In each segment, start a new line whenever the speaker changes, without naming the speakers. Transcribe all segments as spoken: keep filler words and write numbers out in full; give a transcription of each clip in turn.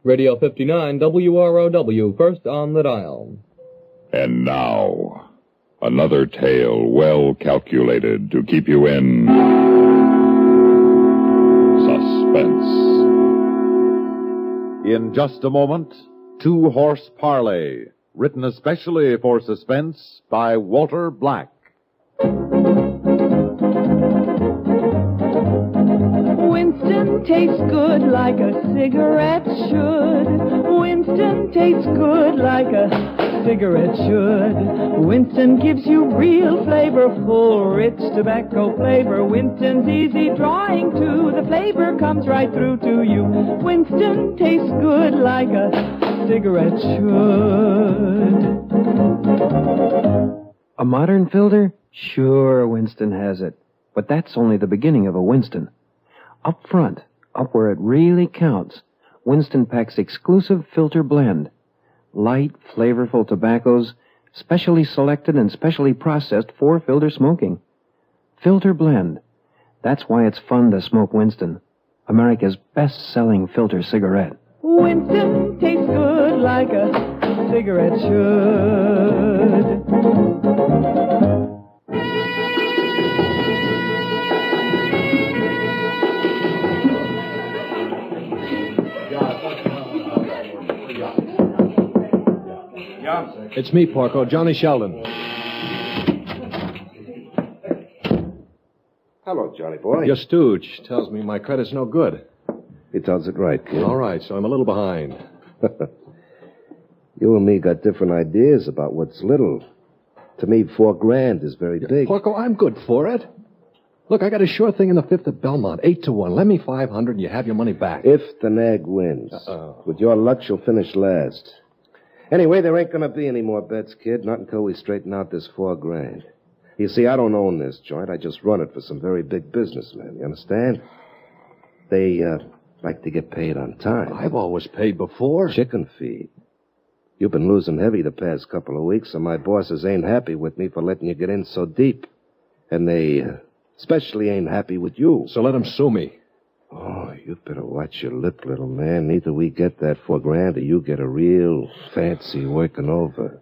Radio fifty-nine W R O W, first on the dial.
And now, another tale well calculated to keep you in suspense.
In just a moment, Two Horse Parley, written especially for suspense by Walter Black.
Winston tastes good like a cigarette should. Winston tastes good like a cigarette should. Winston gives you real flavorful, rich tobacco flavor. Winston's easy drawing too. The flavor comes right through to you. Winston tastes good like a cigarette should.
A modern filter? Sure, Winston has it. But that's only the beginning of a Winston. Up front, up where it really counts, Winston packs exclusive filter blend. Light, flavorful tobaccos, specially selected and specially processed for filter smoking. Filter blend. That's why it's fun to smoke Winston, America's best-selling filter cigarette.
Winston tastes good like a cigarette should.
It's me, Porco, Johnny Sheldon.
Hello, Johnny boy.
Your stooge tells me my credit's no good.
He tells it right, kid.
All right, so I'm a little behind.
You and me got different ideas about what's little. To me, four grand is very
Yeah,
big.
Porco, I'm good for it. Look, I got a sure thing in the fifth at Belmont, eight to one. Lend me five hundred and you have your money back.
If the nag wins.
Uh-oh.
With your luck, she'll finish last. Anyway, there ain't gonna be any more bets, kid, not until we straighten out this four grand. You see, I don't own this joint. I just run it for some very big businessmen, you understand? They, uh, like to get paid on time.
I've always paid before.
Chicken feed. You've been losing heavy the past couple of weeks, and my bosses ain't happy with me for letting you get in so deep. And they uh, especially ain't happy with you.
So let them sue me.
Oh, you better watch your lip, little man. Either we get that four grand or you get a real fancy working over.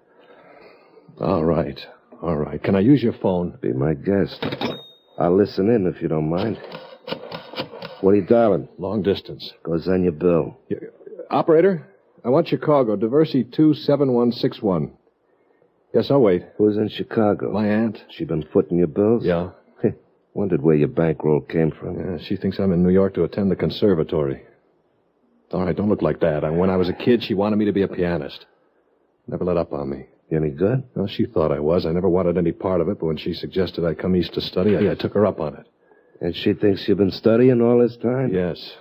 All right. All right. Can I use your phone?
Be my guest. I'll listen in if you don't mind. What are you dialing?
Long distance.
Goes on your bill.
Yeah. Operator, I want Chicago, Diversey two seven one six one. Yes, I'll wait.
Who's in Chicago?
My aunt.
She been footing your bills?
Yeah.
Wondered where your bankroll came from.
Yeah, she thinks I'm in New York to attend the conservatory. All right, don't look like that. I, when I was a kid, she wanted me to be a pianist. Never let up on me.
You any good?
Well, she thought I was. I never wanted any part of it, but when she suggested I come east to study, I, I took her up on it.
And she thinks you've been studying all this time?
Yes.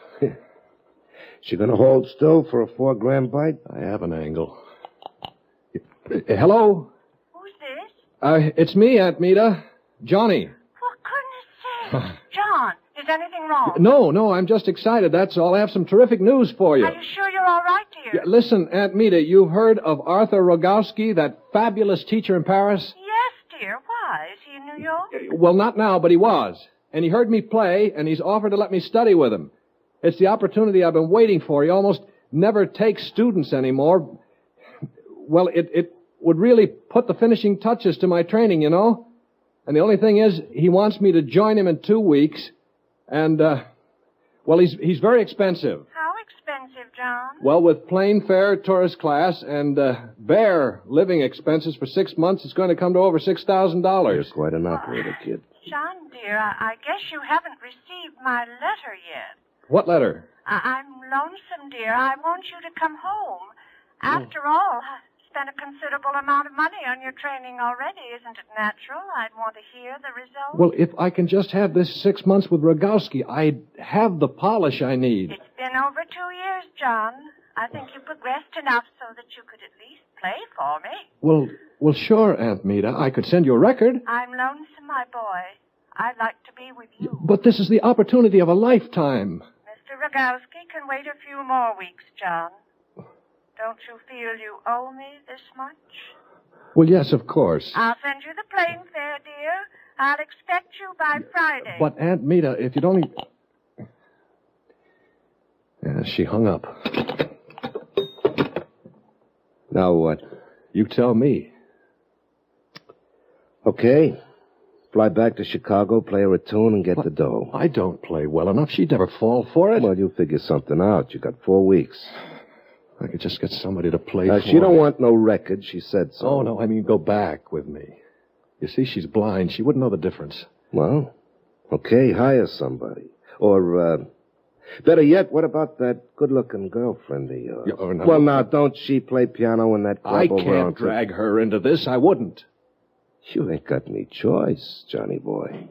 She gonna hold still for a four grand bite?
I have an angle. Uh, hello?
Who's this?
Uh, it's me, Aunt Mita. Johnny.
For goodness sake. John, is anything wrong?
No, no, I'm just excited, that's all. I have some terrific news for you.
Are you sure you're all right, dear?
Yeah, listen, Aunt Mita, you've heard of Arthur Rogowski, that fabulous teacher in Paris?
Yes, dear. Why? Is he in New York?
Well, not now, but he was. And he heard me play, and he's offered to let me study with him. It's the opportunity I've been waiting for. He almost never takes students anymore. Well, it, it would really put the finishing touches to my training, you know? And the only thing is, he wants me to join him in two weeks. And, uh, well, he's he's very expensive.
How expensive, John?
Well, with plane fare, tourist class, and uh, bare living expenses for six months, it's going to come to over six thousand dollars.
You're quite an operator, kid.
John, dear, I, I guess you haven't received my letter yet.
What letter?
I, I'm lonesome, dear. I want you to come home. After all, I spent a considerable amount of money on your training already. Isn't it natural? I'd want to hear the results.
Well, if I can just have this six months with Rogowski, I'd have the polish I need.
It's been over two years, John. I think you progressed enough so that you could at least play for me.
Well, well, sure, Aunt Mita. I could send you a record.
I'm lonesome, my boy. I'd like to be with you.
But this is the opportunity of a lifetime.
Mister Rogowski can wait a few more weeks, John. Don't you feel you owe me this much?
Well, yes, of course.
I'll send you the plane fare, dear. I'll expect you by Friday.
But, Aunt Mita, if you'd only... Yeah, she hung up.
Now what?
You tell me.
Okay. Fly back to Chicago, play her a tune, and get
What?
the dough.
I don't play well enough. She'd never fall for it.
Well, you figure something out. You got four weeks.
I could just get somebody to play
Now,
for
she don't
me.
want no record. She said so.
Oh, no, I mean go back with me. You see, she's blind. She wouldn't know the difference.
Well, okay, hire somebody. Or, uh, better yet, what about that good-looking girlfriend of yours?
Yeah, oh, no.
Well, now, don't she play piano in that club
I
over
can't
on-
drag her into this. I wouldn't.
You ain't got any choice, Johnny boy.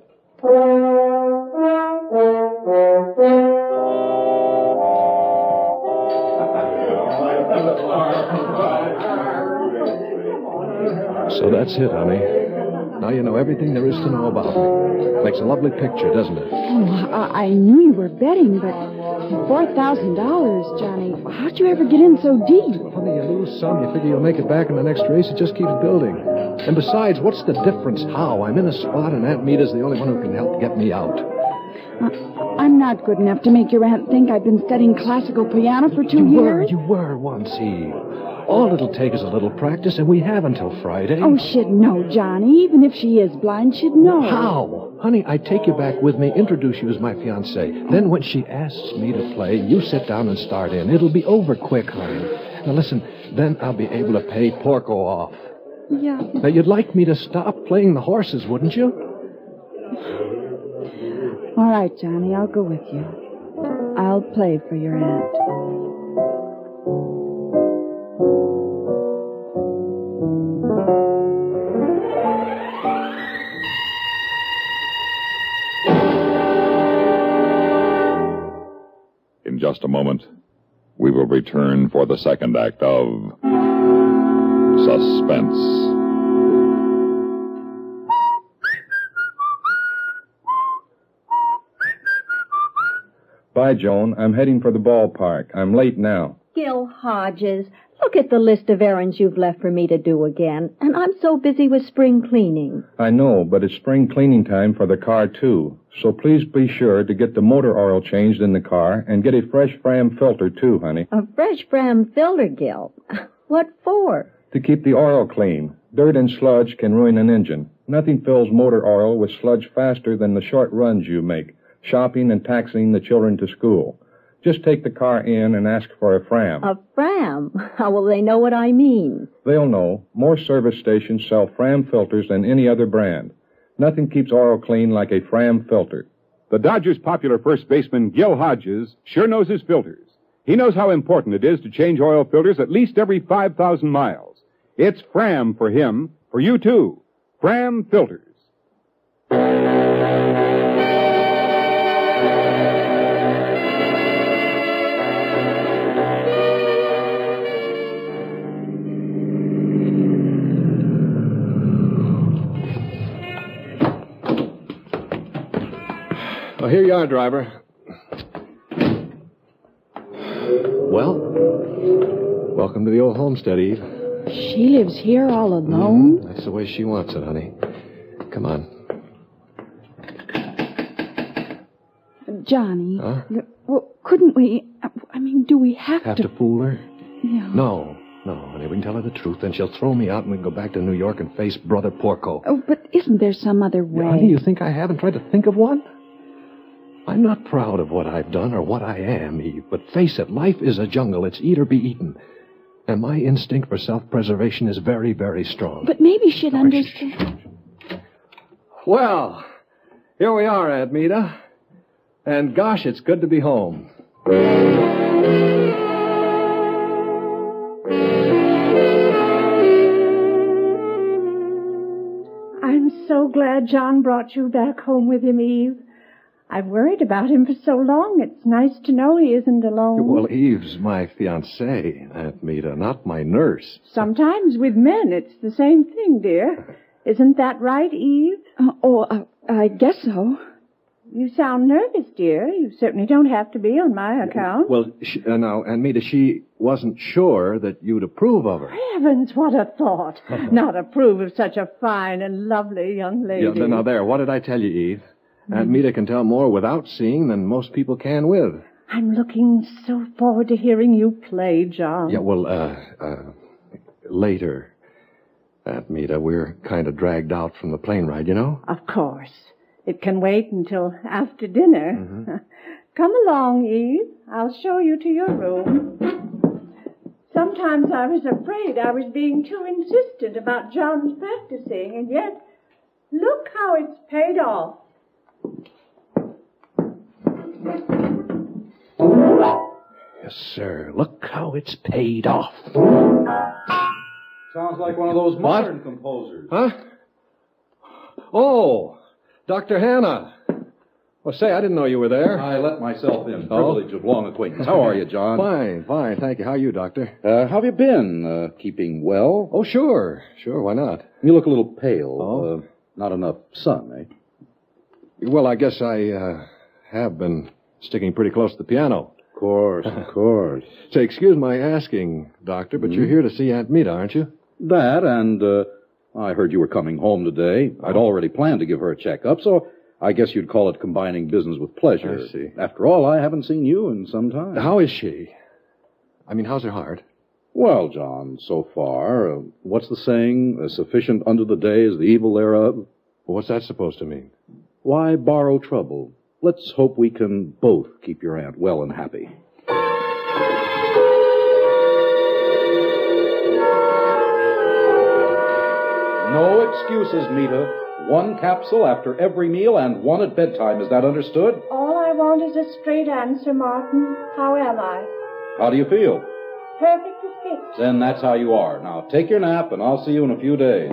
So that's it, honey. Now you know everything there is to know about me. Makes a lovely picture, doesn't it?
Oh, I, I knew you were betting, but four thousand dollars, Johnny. How'd you ever get in so deep?
Honey, you lose some, you figure you'll make it back in the next race. It just keeps building. And besides, what's the difference how? I'm in a spot, and Aunt Meta's the only one who can help get me out.
Uh, I'm not good enough to make your aunt think I've been studying classical piano for two
You were,
years.
you were once, Eve. All it'll take is a little practice, and we have until Friday.
Oh, she'd know, Johnny. Even if she is blind, she'd know.
How? Honey, I take you back with me, introduce you as my fiancée. Then when she asks me to play, you sit down and start in. It'll be over quick, honey. Now listen, then I'll be able to pay Porco off.
Yeah.
Now, you'd like me to stop playing the horses, wouldn't you?
All right, Johnny, I'll go with you. I'll play for your aunt.
In just a moment, we will return for the second act of Suspense.
Bye, Joan. I'm heading for the ballpark. I'm late now.
Gil Hodges, look at the list of errands you've left for me to do again, and I'm so busy with spring cleaning.
I know, but it's spring cleaning time for the car, too. So please be sure to get the motor oil changed in the car and get a fresh Fram filter, too, honey.
A fresh Fram filter, Gil. What for?
To keep the oil clean. Dirt and sludge can ruin an engine. Nothing fills motor oil with sludge faster than the short runs you make, shopping and taxiing the children to school. Just take the car in and ask for a Fram.
A Fram? How will they know what I mean?
They'll know. More service stations sell Fram filters than any other brand. Nothing keeps oil clean like a Fram filter.
The Dodgers' popular first baseman, Gil Hodges, sure knows his filters. He knows how important it is to change oil filters at least every five thousand miles. It's Fram for him, for you too. Fram filters.
Oh, here you are, driver. Well, welcome to the old homestead, Eve.
She lives here all alone?
That's the way she wants it, honey. Come on.
Johnny.
Huh?
Well, couldn't we... I mean, do we have,
Have
to...
to fool her?
Yeah.
No, no, honey. We can tell her the truth. Then she'll throw me out and we can go back to New York and face Brother Porco.
Oh, but isn't there some other way?
Honey, you think I haven't tried to think of one? I'm not proud of what I've done or what I am, Eve, but face it, life is a jungle. It's eat or be eaten. And my instinct for self-preservation is very, very strong.
But maybe she'd understand.
Well, here we are, Aunt Meta. And gosh, it's good to be home.
I'm so glad John brought you back home with him, Eve. I've worried about him for so long. It's nice to know he isn't alone.
Well, Eve's my fiancée, Aunt Meta, not my nurse.
Sometimes with men, it's the same thing, dear. Isn't that right, Eve?
Uh, oh, uh, I guess so.
You sound nervous, dear. You certainly don't have to be on my account.
Well, she, uh, now, Aunt Meta, she wasn't sure that you'd approve of her.
Heavens, what a thought. Not approve of such a fine and lovely young lady.
Yeah, now, there, what did I tell you, Eve? Aunt Meta can tell more without seeing than most people can with.
I'm looking so forward to hearing you play, John.
Yeah, well, uh, uh, later, Aunt Meta, we're kind of dragged out from the plane ride, you know?
Of course. It can wait until after dinner. Mm-hmm. Come along, Eve. I'll show you to your room. Sometimes I was afraid I was being too insistent about John's practicing, and yet, look how it's paid off.
Yes, sir. Look how it's paid off.
Sounds like one of those modern what? composers.
Huh? Oh, Doctor Hanna. Well, say, I didn't know you were there.
I let myself in. Privilege oh? of long acquaintance. How are you, John?
Fine, fine. Thank you. How are you, Doctor?
Uh, how have you been? Uh, keeping well?
Oh, sure. Sure, why not?
You look a little pale.
Oh?
Uh, not enough sun, eh?
Well, I guess I uh, have been sticking pretty close to the piano.
Of course, of course.
Say, excuse my asking, Doctor, but mm-hmm. you're here to see Aunt Meta, aren't you?
That, and uh, I heard you were coming home today. I'd already planned to give her a checkup, so I guess you'd call it combining business with pleasure.
I see.
After all, I haven't seen you in some time.
How is she? I mean, how's her heart?
Well, John, so far, uh, what's the saying? Uh, sufficient unto the day is the evil thereof.
Well, what's that supposed to mean?
Why borrow trouble? Let's hope we can both keep your aunt well and happy. No excuses, Meta. One capsule after every meal and one at bedtime. Is that understood?
All I want is a straight answer, Martin. How am I?
How do you feel?
Perfect as fit.
Then that's how you are. Now, take your nap, and I'll see you in a few days.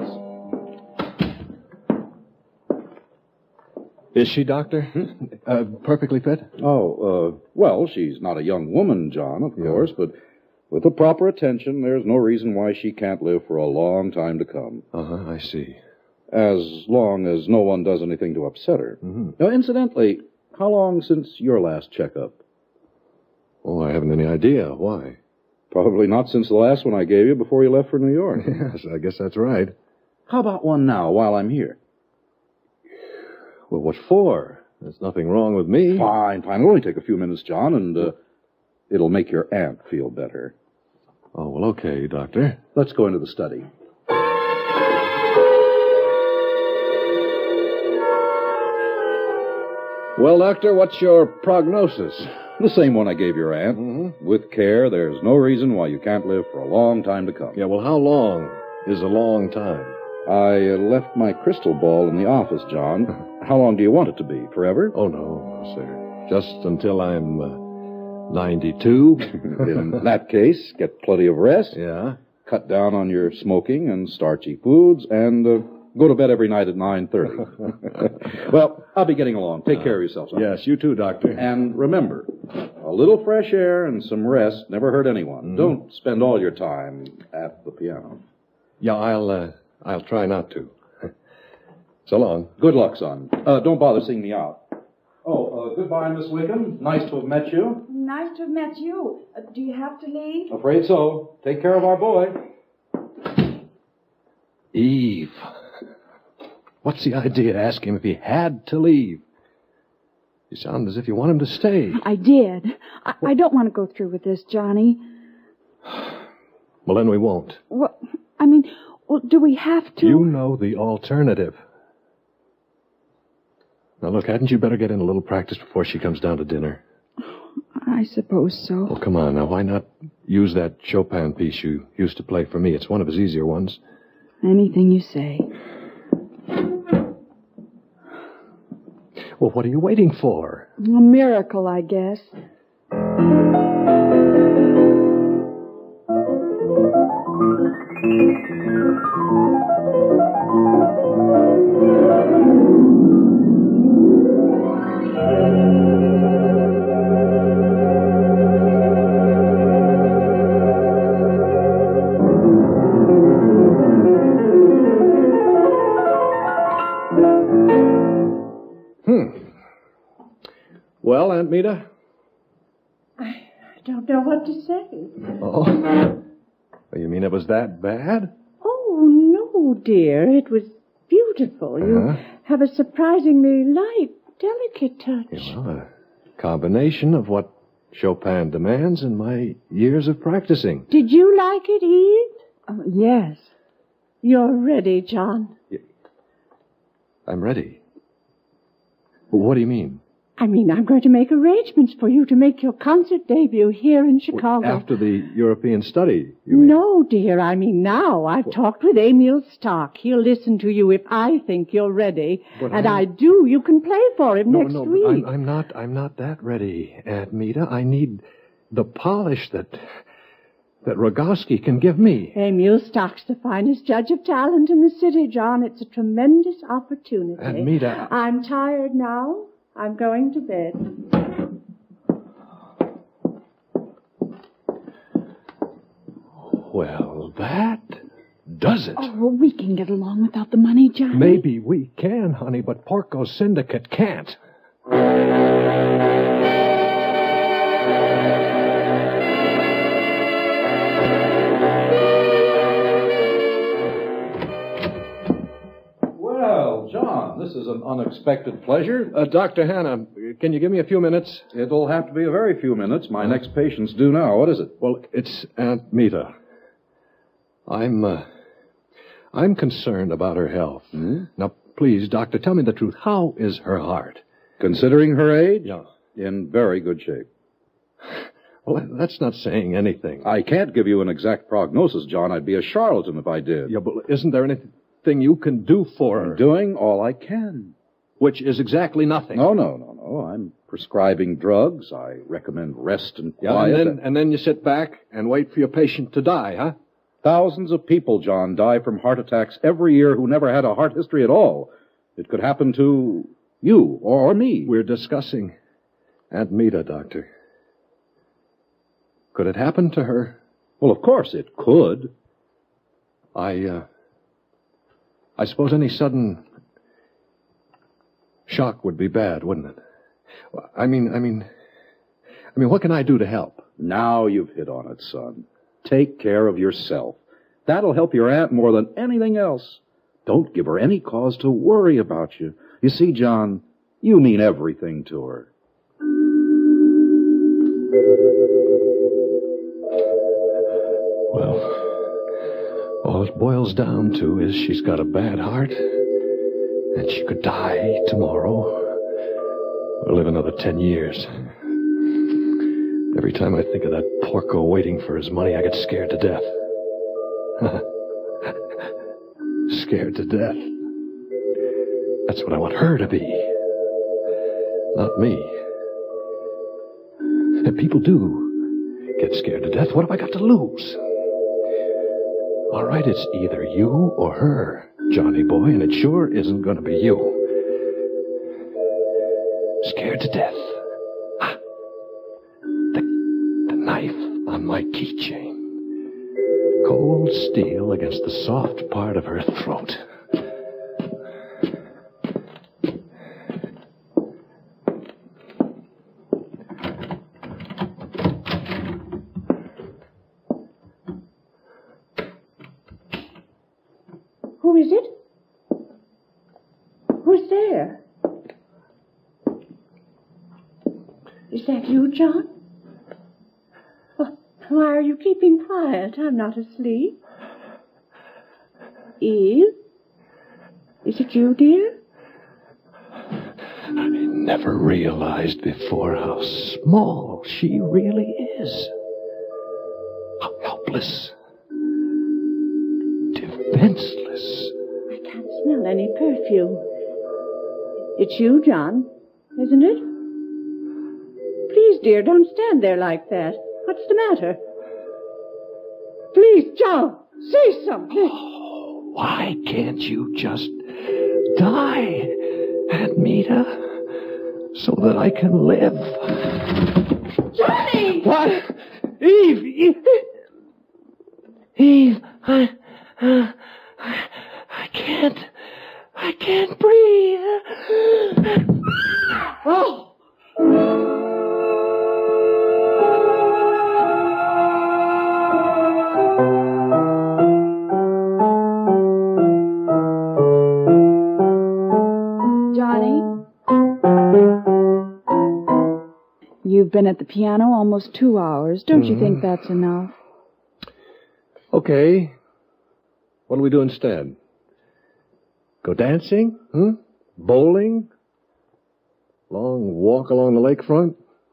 Is she, Doctor? Hmm? Uh, perfectly fit?
Oh, uh, well, she's not a young woman, John, of yeah. course, but with the proper attention, there's no reason why she can't live for a long time to come.
Uh-huh, I see.
As long as no one does anything to upset her.
Mm-hmm.
Now, incidentally, how long since your last checkup?
Oh, I haven't any idea. Why?
Probably not since the last one I gave you before you left for New York.
Yes, I guess that's right.
How about one now, while I'm here?
Well, what for? There's nothing wrong with me.
Fine, fine. It'll only take a few minutes, John, and uh, it'll make your aunt feel better.
Oh, well, okay, Doctor.
Let's go into the study.
Well, Doctor, what's your prognosis?
The same one I gave your aunt.
Mm-hmm.
With care, there's no reason why you can't live for a long time to come.
Yeah, well, how long is a long time?
I uh, left my crystal ball in the office, John. How long do you want it to be? Forever?
Oh, no, sir. Just until I'm uh, ninety-two.
In that case, get plenty of rest.
Yeah.
Cut down on your smoking and starchy foods, and uh, go to bed every night at nine thirty. Well, I'll be getting along. Take care of yourself, son.
Yes, you too, Doctor.
And remember, a little fresh air and some rest never hurt anyone. Mm-hmm. Don't spend all your time at the piano.
Yeah, I'll... Uh... I'll try not to. So long.
Good luck, son. Uh, don't bother seeing me out. Oh, uh, goodbye, Miss Wickham. Nice to have met you.
Nice to have met you. Uh, do you have to leave?
Afraid so. Take care of our boy.
Eve. What's the idea? Ask him if he had to leave. You sound as if you want him to stay.
I did. I, I don't want to go through with this, Johnny.
Well, then we won't.
Well, I mean... Well, do we have to?
You know the alternative. Now, look, hadn't you better get in a little practice before she comes down to dinner?
I suppose so.
Well, come on now. Why not use that Chopin piece you used to play for me? It's one of his easier ones.
Anything you say.
Well, what are you waiting for?
A miracle, I guess.
Well, Aunt Meta?
I don't know what to say.
Oh. You mean it was that bad?
Oh, no, dear. It was beautiful. You
Uh-huh.
have a surprisingly light, delicate touch.
Yeah, well, a combination of what Chopin demands and my years of practicing.
Did you like it, Eve?
Oh, yes.
You're ready, John.
I'm ready. What do you mean?
I mean, I'm going to make arrangements for you to make your concert debut here in Chicago.
After the European study, you mean?
No, dear, I mean now. I've talked with Emil Stock. He'll listen to you if I think you're ready.
But
and
I...
I do. You can play for him
no,
next
no,
week.
I'm, I'm not. I'm not that ready, Aunt Mita. I need the polish that that Rogowski can give me.
Emil Stock's the finest judge of talent in the city, John. It's a tremendous opportunity.
Aunt Mita,
I'm tired now. I'm going to bed.
Well, that does it.
Oh, we can get along without the money, Johnny.
Maybe we can, honey, but Porco's syndicate can't.
Well, John, this is an unexpected pleasure.
Uh, Doctor Hanna, can you give me a few minutes?
It'll have to be a very few minutes. My next patient's due now. What is it?
Well, it's Aunt Mita. I'm, uh, I'm concerned about her health.
Hmm?
Now, please, doctor, tell me the truth. How is her heart?
Considering her age?
Yeah.
In very good shape.
Well, that's not saying anything.
I can't give you an exact prognosis, John. I'd be a charlatan if I did.
Yeah, but isn't there anything you can do for her?
I'm doing all I can.
Which is exactly nothing.
No, no, no, no. I'm prescribing drugs. I recommend rest and
Yeah,
quiet.
and then, and then you sit back and wait for your patient to die, huh?
Thousands of people, John, die from heart attacks every year who never had a heart history at all. It could happen to you or, or me.
We're discussing Aunt Mita, Doctor. Could it happen to her?
Well, of course it could.
I, uh... I suppose any sudden shock would be bad, wouldn't it? I mean, I mean... I mean, what can I do to help?
Now you've hit on it, son. Take care of yourself. That'll help your aunt more than anything else. Don't give her any cause to worry about you. You see, John, you mean everything to her.
Well, all it boils down to is she's got a bad heart, and she could die tomorrow, or live another ten years. Every time I think of that Porco waiting for his money, I get scared to death. Scared to death. That's what I want her to be. Not me. And people do get scared to death. What have I got to lose? All right, it's either you or her, Johnny boy, and it sure isn't going to be you. Scared to death. Ah, the, the knife on my keychain. Cold steel against the soft part of her throat.
Who is it? Who's there? Is that you, John? Well, why are you keeping quiet? I'm not asleep. Eve? Is it you, dear?
I never realized before how small she really is. How helpless. Defenseless.
I can't smell any perfume. It's you, John, isn't it? Please, dear, don't stand there like that. What's the matter? Please, John, say something.
Oh, why can't you just die, Aunt Mita, so that I can live?
Johnny!
What? Eve! Eve! Eve, I... Uh, I, I can't... I can't breathe. Oh!
You've you've been at the piano almost two hours. Don't mm-hmm. you think that's enough?
Okay. What'll we do instead? Go dancing? Hmm? Bowling? Long walk along the lakefront?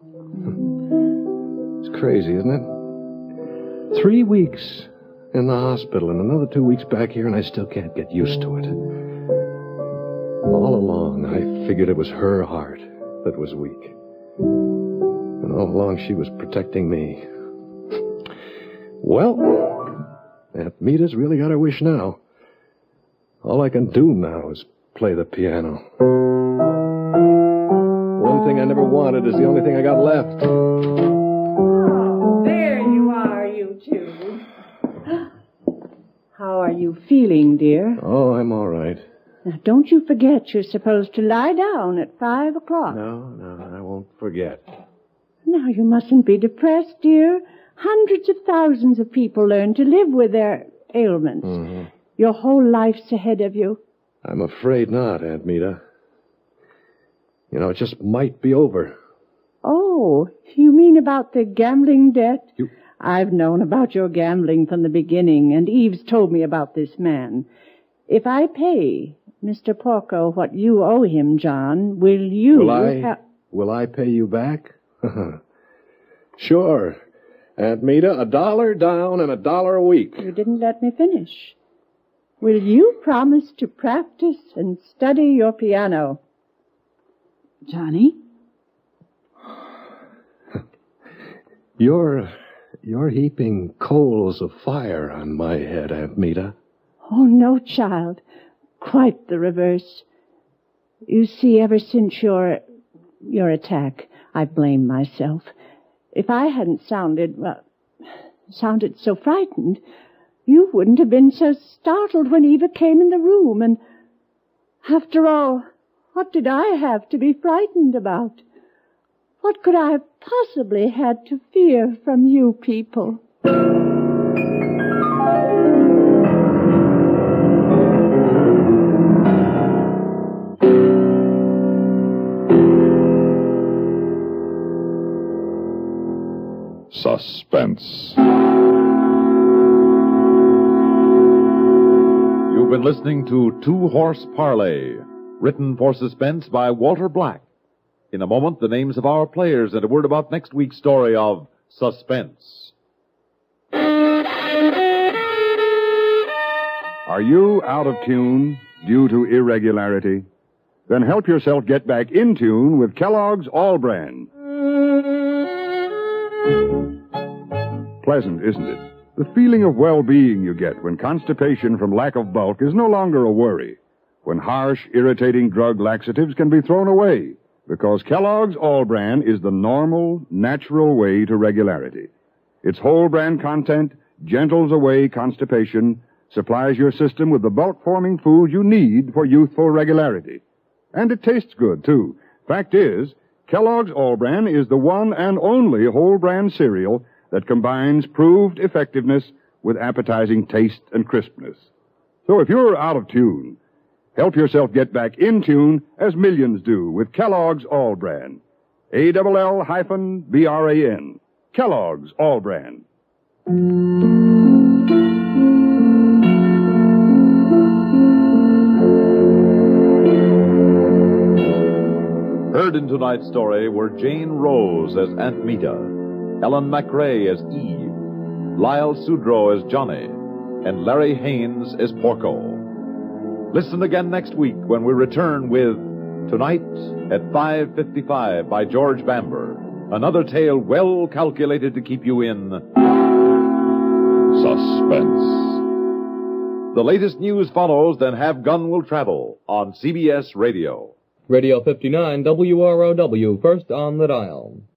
It's crazy, isn't it? Three weeks in the hospital and another two weeks back here, and I still can't get used to it. All along, I figured it was her heart that was weak. And all along, she was protecting me. Well, Aunt Meta's really got her wish now. All I can do now is play the piano. One thing I never wanted is the only thing I got left.
Oh, there you are, you two. How are you feeling, dear?
Oh, I'm all right.
Now, don't you forget you're supposed to lie down at five o'clock.
No, no, I won't forget.
Now, you mustn't be depressed, dear. Hundreds of thousands of people learn to live with their ailments.
Mm-hmm.
Your whole life's ahead of you.
I'm afraid not, Aunt Meta. You know, it just might be over.
Oh, you mean about the gambling debt?
You...
I've known about your gambling from the beginning, and Eve's told me about this man. If I pay Mister Porco what you owe him, John, will you...
Will I,
ha-
will I pay you back? Sure. Aunt Meta, a dollar down and a dollar a week.
You didn't let me finish. Will you promise to practice and study your piano?
Johnny?
You're, you're heaping coals of fire on my head, Aunt Meta.
Oh, no, child. Quite the reverse. You see, ever since your, your attack, I blame myself. If I hadn't sounded, well, sounded so frightened, you wouldn't have been so startled when Eva came in the room. And after all, what did I have to be frightened about? What could I have possibly had to fear from you people?
Suspense.
You've been listening to Two Horse Parley, written for suspense by Walter Black. In a moment, the names of our players and a word about next week's story of Suspense.
Are you out of tune due to irregularity? Then help yourself get back in tune with Kellogg's All Brand. Pleasant, isn't it? The feeling of well-being you get when constipation from lack of bulk is no longer a worry. When harsh, irritating drug laxatives can be thrown away, because Kellogg's All Brand is the normal, natural way to regularity. Its whole brand content gentles away constipation, supplies your system with the bulk-forming food you need for youthful regularity. And it tastes good, too. Fact is, Kellogg's All Brand is the one and only whole brand cereal that combines proved effectiveness with appetizing taste and crispness. So if you're out of tune, help yourself get back in tune as millions do with Kellogg's All Brand. A L L hyphen B R A N. Kellogg's All Brand.
Heard in tonight's story were Jane Rose as Aunt Meta, Ellen McRae as Eve, Lyle Sudrow as Johnny, and Larry Haynes as Porco. Listen again next week when we return with Tonight at five fifty-five by George Bamber, another tale well calculated to keep you in suspense. The latest news follows, then Have Gun Will Travel on C B S Radio.
Radio fifty-nine W R O W, first on the dial.